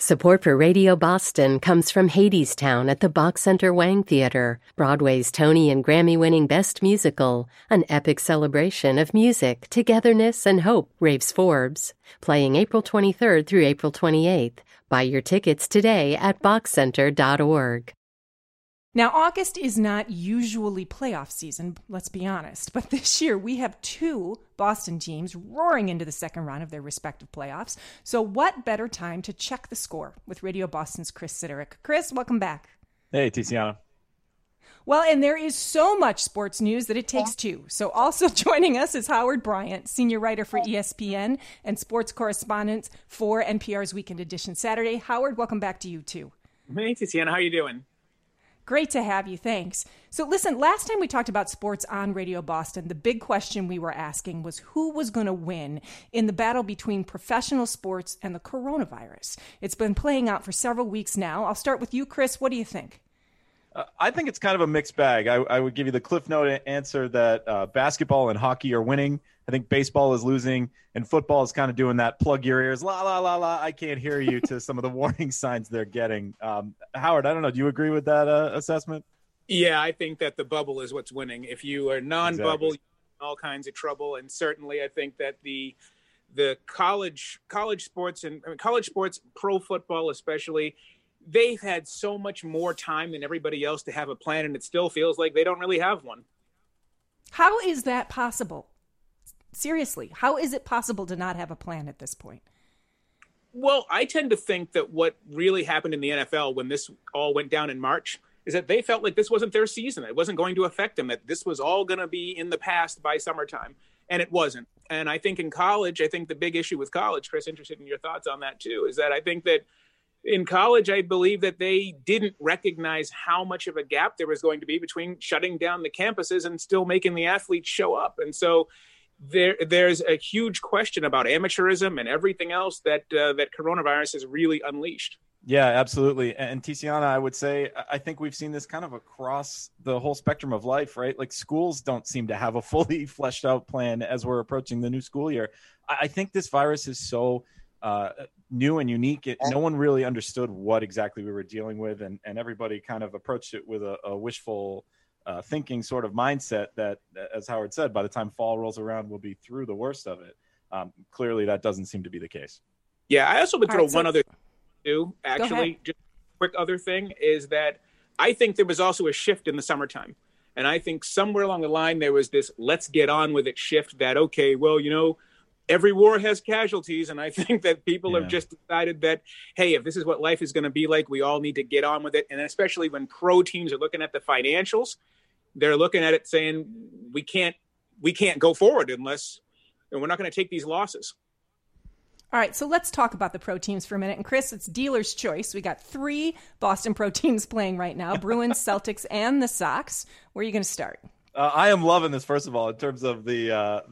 Support for Radio Boston comes from Hadestown at the Bach Center Wang Theater, Broadway's Tony and Grammy-winning Best Musical, an epic celebration of music, togetherness, and hope, raves Forbes. Playing April 23rd through April 28th. Buy your tickets today at bachcenter.org. Now, August is not usually playoff season, let's be honest, but this year we have two Boston teams roaring into the second round of their respective playoffs. So what better time to check the score with Radio Boston's Chris Siderick. Chris, welcome back. Hey, Tiziana. Well, and there is so much sports news that it takes two. So also joining us is Howard Bryant, senior writer for ESPN and sports correspondent for NPR's Weekend Edition Saturday. Howard, welcome back to you too. Hey, Tiziana, how are you doing? Great to have you. Thanks. So listen, last time we talked about sports on Radio Boston, the big question we were asking was who was going to win in the battle between professional sports and the coronavirus. It's been playing out for several weeks now. I'll start with you, Chris. What do you think? I think it's kind of a mixed bag. I would give you the Cliff Note answer that basketball and hockey are winning. I think baseball is losing, and football is kind of doing that plug your ears, la, la, la, la, I can't hear you to some of the warning signs they're getting. Howard, I don't know. Do you agree with that assessment? Yeah, I think that the bubble is what's winning. If you are non-bubble, Exactly. you're in all kinds of trouble. And certainly I think that the college sports and college sports, pro football especially, they've had so much more time than everybody else to have a plan, and it still feels like they don't really have one. How is that possible? Seriously, how is it possible to not have a plan at this point? Well, I tend to think that what really happened in the NFL when this all went down in March is that they felt like this wasn't their season. It wasn't going to affect them, that this was all going to be in the past by summertime. And it wasn't. And I think in college, I think the big issue with college, Chris, interested in your thoughts on that too, is that I think that in college, I believe that they didn't recognize how much of a gap there was going to be between shutting down the campuses and still making the athletes show up. And so there's a huge question about amateurism and everything else that coronavirus has really unleashed. Yeah, absolutely. And Tiziana, I would say, I think we've seen this kind of across the whole spectrum of life, right? Like schools don't seem to have a fully fleshed out plan as we're approaching the new school year. I think this virus is so new and unique. No one really understood what exactly we were dealing with, and everybody kind of approached it with a wishful thinking sort of mindset that, as Howard said, by the time fall rolls around, we'll be through the worst of it. Clearly, that doesn't seem to be the case. Yeah, I also would throw one other thing too, actually. Just a quick other thing is that I think there was also a shift in the summertime. And I think somewhere along the line, there was this let's get on with it shift that, okay, well, you know, every war has casualties. And I think that people have just decided that, hey, if this is what life is going to be like, we all need to get on with it. And especially when pro teams are looking at the financials, they're looking at it saying, we can't go forward unless, and we're not going to take these losses. All right, so let's talk about the pro teams for a minute. And Chris, it's dealer's choice. We got three Boston pro teams playing right now, Bruins, Celtics, and the Sox. Where are you going to start? I am loving this, first of all, in terms of the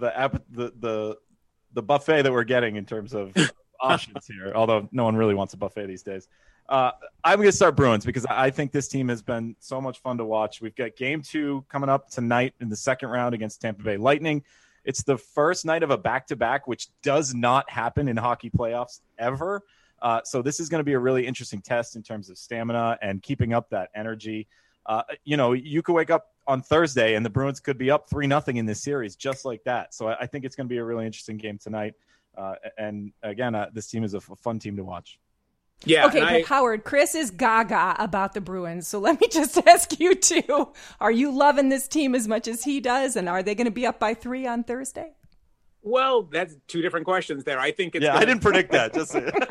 buffet that we're getting in terms of options here, although no one really wants a buffet these days. I'm going to start Bruins because I think this team has been so much fun to watch. We've got game 2 coming up tonight in the second round against Tampa Bay Lightning. It's the first night of a back-to-back, which does not happen in hockey playoffs ever. So this is going to be a really interesting test in terms of stamina and keeping up that energy. You could wake up on Thursday and the Bruins could be up 3-0 in this series just like that. So I think it's going to be a really interesting game tonight. And again, this team is a fun team to watch. Yeah. Okay, but Howard, Chris is gaga about the Bruins. So let me just ask you too, are you loving this team as much as he does? And are they going to be up by 3 on Thursday? Well, that's two different questions there. I think it's I didn't predict that. Just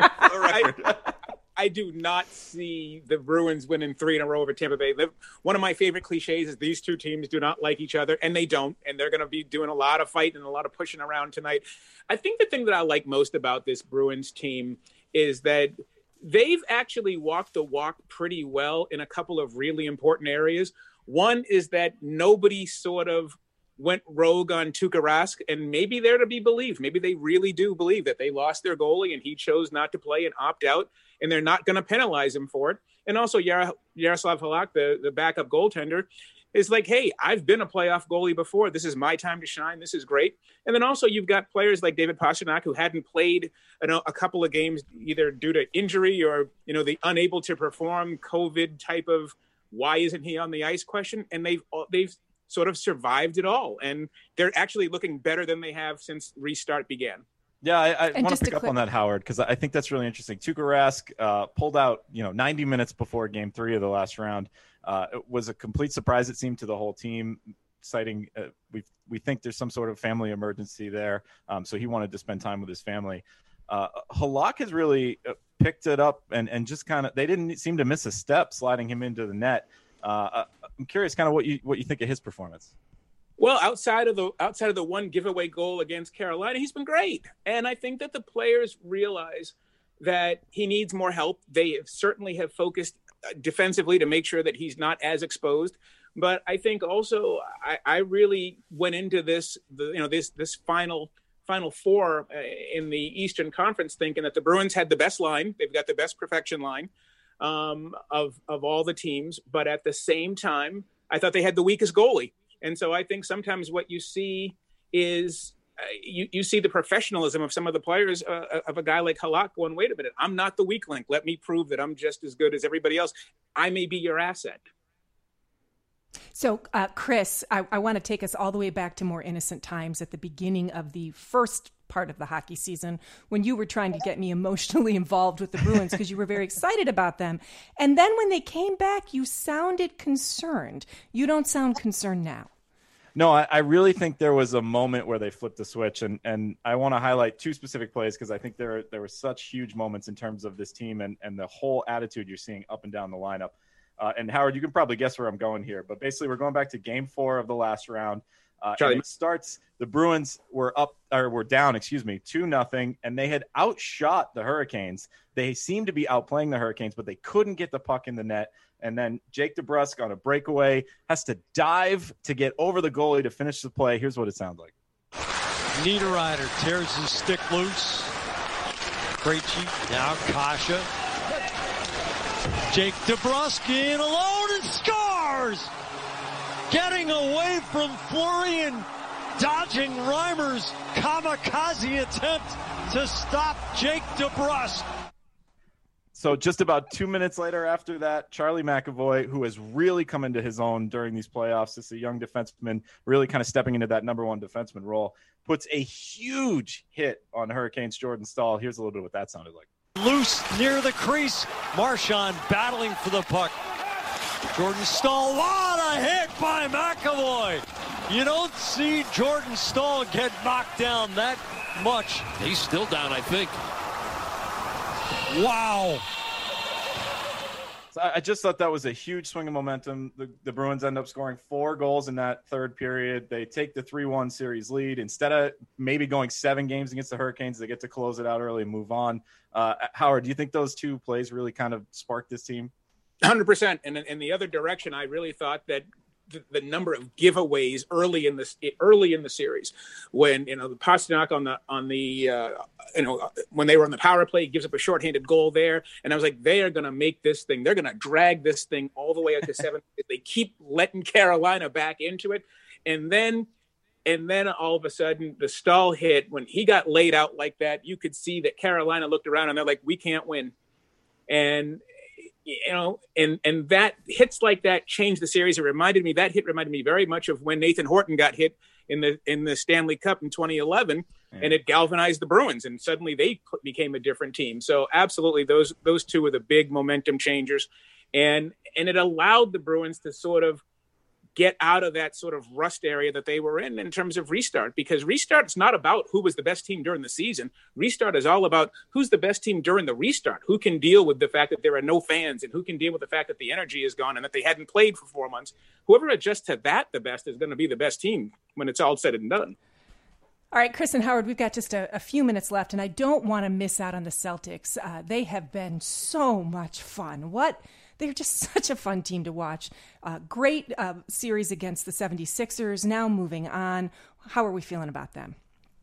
I do not see the Bruins winning 3 in a row over Tampa Bay. One of my favorite cliches is these two teams do not like each other, and they don't. And they're going to be doing a lot of fighting and a lot of pushing around tonight. I think the thing that I like most about this Bruins team is that they've actually walked the walk pretty well in a couple of really important areas. One is that nobody sort of went rogue on Tuukka Rask, and maybe they're to be believed. Maybe they really do believe that they lost their goalie and he chose not to play and opt out, and they're not going to penalize him for it. And also Yaroslav Halak, the backup goaltender, is like, hey, I've been a playoff goalie before. This is my time to shine. This is great. And then also you've got players like David Pastrnak who hadn't played a couple of games either due to injury or, the unable to perform COVID type of why isn't he on the ice question. And they've sort of survived it all. And they're actually looking better than they have since restart began. Yeah, I want to pick up on that, Howard, because I think that's really interesting. Tuukka Rask pulled out, 90 minutes before Game 3 of the last round. It was a complete surprise, it seemed, to the whole team, citing we think there's some sort of family emergency there, so he wanted to spend time with his family. Halak has really picked it up and just kind of – they didn't seem to miss a step sliding him into the net. I'm curious kind of what you think of his performance. Well, outside of the one giveaway goal against Carolina, he's been great. And I think that the players realize that he needs more help. They certainly have focused defensively to make sure that he's not as exposed. But I think also I really went into this final four in the Eastern Conference thinking that the Bruins had the best line. They've got the best perfection line of all the teams. But at the same time, I thought they had the weakest goalie. And so I think sometimes what you see is you see the professionalism of some of the players of a guy like Halak going, wait a minute, I'm not the weak link. Let me prove that I'm just as good as everybody else. I may be your asset. So, Chris, I want to take us all the way back to more innocent times at the beginning of the first part of the hockey season when you were trying to get me emotionally involved with the Bruins because you were very excited about them. And then when they came back, you sounded concerned. You don't sound concerned now. No, I really think there was a moment where they flipped the switch, and I want to highlight two specific plays because I think there were such huge moments in terms of this team and the whole attitude you're seeing up and down the lineup. And Howard, you can probably guess where I'm going here, but basically we're going back to Game 4 of the last round. And it starts. The Bruins were down 2-0, and they had outshot the Hurricanes. They seemed to be outplaying the Hurricanes, but they couldn't get the puck in the net. And then Jake DeBrusk on a breakaway has to dive to get over the goalie to finish the play. Here's what it sounds like. Niederreiter tears his stick loose. Krejci, now Kasha. Jake DeBrusk in alone and scores! Getting away from Fleury and dodging Reimer's kamikaze attempt to stop Jake DeBrusk. So just about 2 minutes later after that, Charlie McAvoy, who has really come into his own during these playoffs, is a young defenseman, really kind of stepping into that number one defenseman role, puts a huge hit on Hurricanes' Jordan Staal. Here's a little bit what that sounded like. Loose near the crease. Marchand battling for the puck. Jordan Staal, what a hit by McAvoy. You don't see Jordan Staal get knocked down that much. He's still down, I think. Wow. So I just thought that was a huge swing of momentum. The Bruins end up scoring 4 goals in that third period. They take the 3-1 series lead. Instead of maybe going 7 games against the Hurricanes, they get to close it out early and move on. Howard, do you think those two plays really kind of sparked this team? 100%. And in the other direction, I really thought that the number of giveaways early in the series, when the Pastrnak when they were on the power play, gives up a shorthanded goal there, and I was like, they are going to make this thing. They're going to drag this thing all the way up to 7. They keep letting Carolina back into it, and then all of a sudden the Staal hit. When he got laid out like that, you could see that Carolina looked around and they're like, we can't win, and that hits like that changed the series. That hit reminded me very much of when Nathan Horton got hit in the Stanley Cup in 2011, and it galvanized the Bruins, and suddenly they became a different team. So absolutely, those two were the big momentum changers, and it allowed the Bruins to sort of get out of that sort of rust area that they were in terms of restart, because restart's not about who was the best team during the season. Restart is all about who's the best team during the restart, who can deal with the fact that there are no fans and who can deal with the fact that the energy is gone and that they hadn't played for 4 months. Whoever adjusts to that the best is going to be the best team when it's all said and done. All right, Chris and Howard, we've got just a few minutes left, and I don't want to miss out on the Celtics. They have been so much fun. They're just such a fun team to watch. Great series against the 76ers. Now moving on. How are we feeling about them?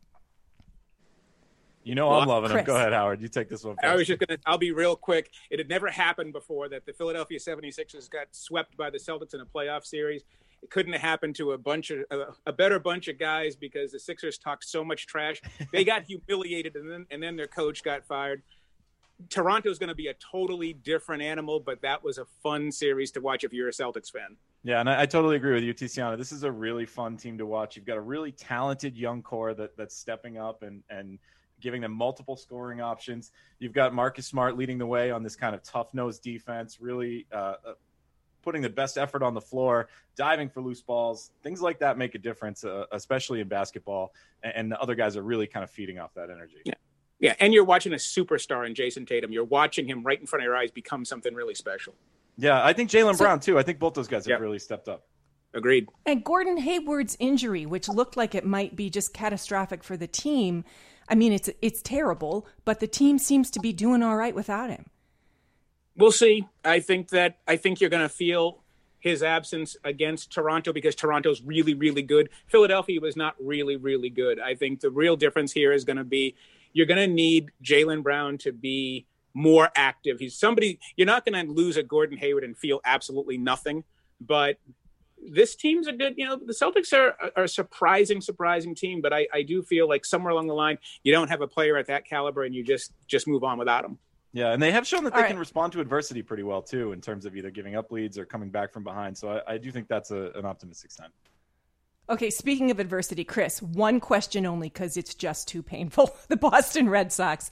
I'm loving them. Go ahead, Howard. You take this one first. I'll be real quick. It had never happened before that the Philadelphia 76ers got swept by the Celtics in a playoff series. it couldn't have happened to a better bunch of guys, because the Sixers talked so much trash. They got humiliated, and then their coach got fired. Toronto's going to be a totally different animal, but that was a fun series to watch if you're a Celtics fan. Yeah, and I totally agree with you, Tiziana. This is a really fun team to watch. You've got a really talented young core that's stepping up and giving them multiple scoring options. You've got Marcus Smart leading the way on this kind of tough-nosed defense, really putting the best effort on the floor, diving for loose balls. Things like that make a difference, especially in basketball, and the other guys are really kind of feeding off that energy. Yeah. Yeah, and you're watching a superstar in Jason Tatum. You're watching him right in front of your eyes become something really special. Yeah, I think Jaylen Brown, too. I think both those guys have really stepped up. Agreed. And Gordon Hayward's injury, which looked like it might be just catastrophic for the team, I mean, it's terrible, but the team seems to be doing all right without him. We'll see. I think you're going to feel his absence against Toronto, because Toronto's really, really good. Philadelphia was not really, really good. I think the real difference here is going to be you're going to need Jaylen Brown to be more active. He's somebody, you're not going to lose a Gordon Hayward and feel absolutely nothing, but this team's a good, the Celtics are a surprising team, but I do feel like somewhere along the line, you don't have a player at that caliber and you just move on without him. Yeah, and they have shown that they can respond to adversity pretty well, too, in terms of either giving up leads or coming back from behind. So I do think that's an optimistic sign. Okay, speaking of adversity, Chris, one question only because it's just too painful. The Boston Red Sox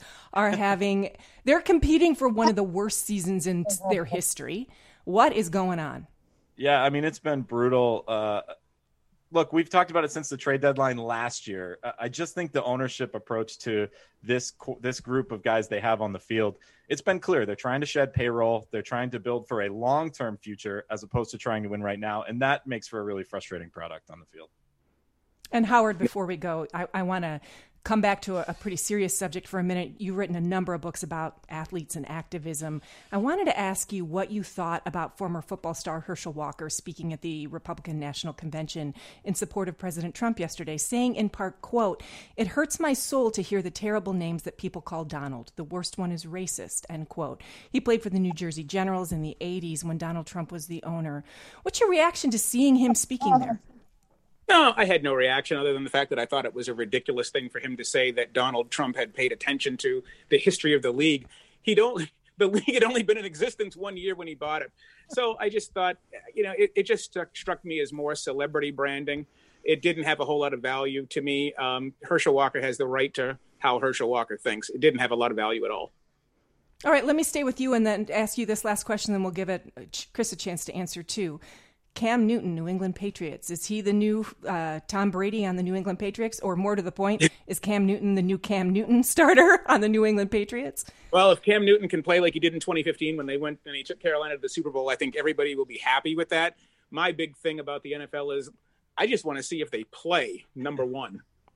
they're competing for one of the worst seasons in their history. What is going on? Yeah, I mean, it's been brutal. Look, we've talked about it since the trade deadline last year. I just think the ownership approach to this group of guys they have on the field, it's been clear. They're trying to shed payroll. They're trying to build for a long-term future as opposed to trying to win right now. And that makes for a really frustrating product on the field. And Howard, before we go, I want to come back to a pretty serious subject for a minute. You've written a number of books about athletes and activism. I wanted to ask you what you thought about former football star Herschel Walker speaking at the Republican National Convention in support of President Trump yesterday, saying in part, quote, "It hurts my soul to hear the terrible names that people call Donald. The worst one is racist," end quote. He played for the New Jersey Generals in the 80s when Donald Trump was the owner. What's your reaction to seeing him speaking there? No, I had no reaction other than the fact that I thought it was a ridiculous thing for him to say that Donald Trump had paid attention to the history of the league. The league had only been in existence 1 year when he bought it. So I just thought, it just struck me as more celebrity branding. It didn't have a whole lot of value to me. Herschel Walker has the right to how Herschel Walker thinks. It didn't have a lot of value at all. All right, let me stay with you and then ask you this last question, then we'll give Chris a chance to answer too. Cam Newton, New England Patriots. Is he the new Tom Brady on the New England Patriots? Or more to the point, is Cam Newton the new Cam Newton starter on the New England Patriots? Well, if Cam Newton can play like he did in 2015 when they went and he took Carolina to the Super Bowl, I think everybody will be happy with that. My big thing about the NFL is I just want to see if they play, number one.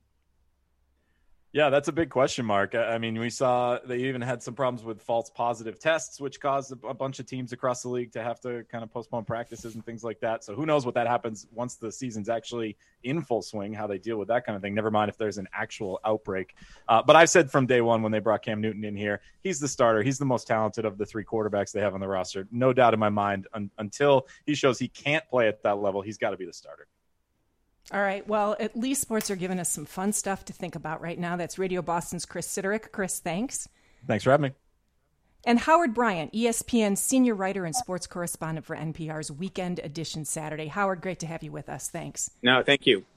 Yeah, that's a big question mark. I mean, we saw they even had some problems with false positive tests, which caused a bunch of teams across the league to have to kind of postpone practices and things like that. So who knows what that happens once the season's actually in full swing, how they deal with that kind of thing. Never mind if there's an actual outbreak. But I've said from day one when they brought Cam Newton in here, he's the starter. He's the most talented of the three quarterbacks they have on the roster. No doubt in my mind, until he shows he can't play at that level, he's got to be the starter. All right. Well, at least sports are giving us some fun stuff to think about right now. That's Radio Boston's Chris Siderick. Chris, thanks. Thanks for having me. And Howard Bryant, ESPN's senior writer and sports correspondent for NPR's Weekend Edition Saturday. Howard, great to have you with us. Thanks. No, thank you.